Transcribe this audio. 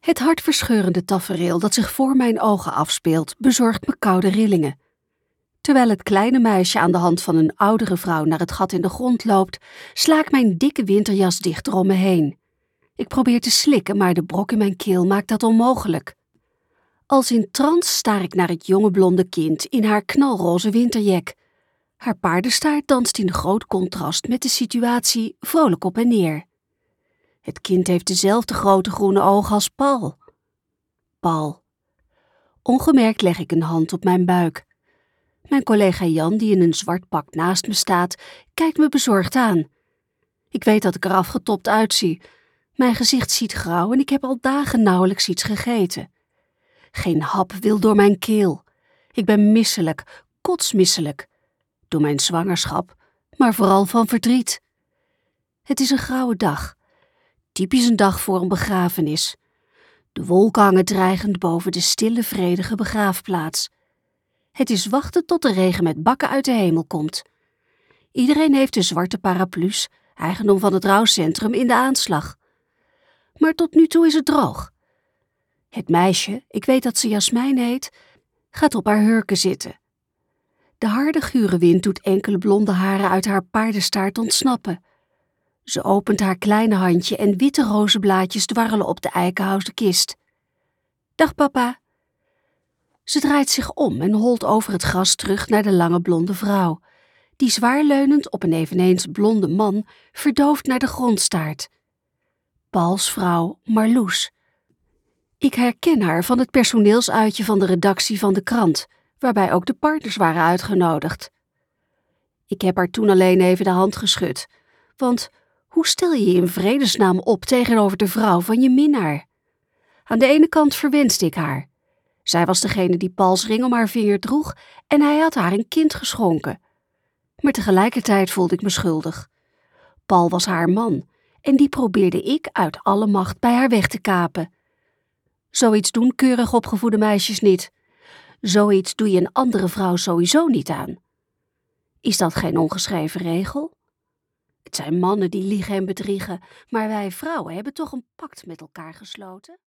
Het hartverscheurende tafereel dat zich voor mijn ogen afspeelt, bezorgt me koude rillingen. Terwijl het kleine meisje aan de hand van een oudere vrouw naar het gat in de grond loopt, sla ik mijn dikke winterjas dichter om me heen. Ik probeer te slikken, maar de brok in mijn keel maakt dat onmogelijk. Als in trance staar ik naar het jonge blonde kind in haar knalroze winterjek. Haar paardenstaart danst in groot contrast met de situatie vrolijk op en neer. Het kind heeft dezelfde grote groene ogen als Paul. Paul. Ongemerkt leg ik een hand op mijn buik. Mijn collega Jan, die in een zwart pak naast me staat, kijkt me bezorgd aan. Ik weet dat ik er afgetopt uitzie. Mijn gezicht ziet grauw en ik heb al dagen nauwelijks iets gegeten. Geen hap wil door mijn keel. Ik ben misselijk, kotsmisselijk. Door mijn zwangerschap, maar vooral van verdriet. Het is een grauwe dag. Typisch een dag voor een begrafenis. De wolken hangen dreigend boven de stille, vredige begraafplaats. Het is wachten tot de regen met bakken uit de hemel komt. Iedereen heeft de zwarte paraplu's, eigendom van het rouwcentrum, in de aanslag. Maar tot nu toe is het droog. Het meisje, ik weet dat ze Jasmijn heet, gaat op haar hurken zitten. De harde gure wind doet enkele blonde haren uit haar paardenstaart ontsnappen. Ze opent haar kleine handje en witte rozenblaadjes dwarrelen op de eikenhouten kist. Dag papa. Ze draait zich om en holt over het gras terug naar de lange blonde vrouw, die zwaarleunend op een eveneens blonde man verdoofd naar de grond staart. Pauls vrouw Marloes. Ik herken haar van het personeelsuitje van de redactie van de krant, waarbij ook de partners waren uitgenodigd. Ik heb haar toen alleen even de hand geschud, want hoe stel je je in vredesnaam op tegenover de vrouw van je minnaar? Aan de ene kant verwenste ik haar. Zij was degene die Pauls ring om haar vinger droeg en hij had haar een kind geschonken. Maar tegelijkertijd voelde ik me schuldig. Paul was haar man en die probeerde ik uit alle macht bij haar weg te kapen. Zoiets doen keurig opgevoede meisjes niet. Zoiets doe je een andere vrouw sowieso niet aan. Is dat geen ongeschreven regel? Het zijn mannen die liegen en bedriegen, maar wij vrouwen hebben toch een pact met elkaar gesloten?